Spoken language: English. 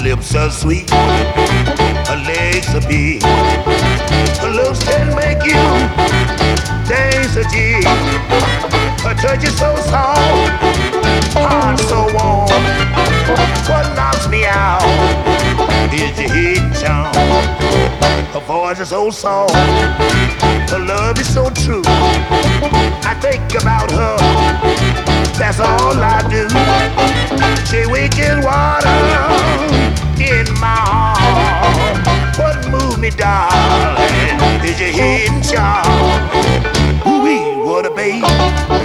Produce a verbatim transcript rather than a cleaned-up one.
lips are sweet, her legs are big, her looks can make you dance a jig. Her touch is so soft, heart so warm. What knocks me out is your hidden charm. Her voice is so soft, her love is so true. I think about her, that's all I do. She weakens water in my heart. What moves me, darling, is your hidden charm. Ooh-wee, what a babe.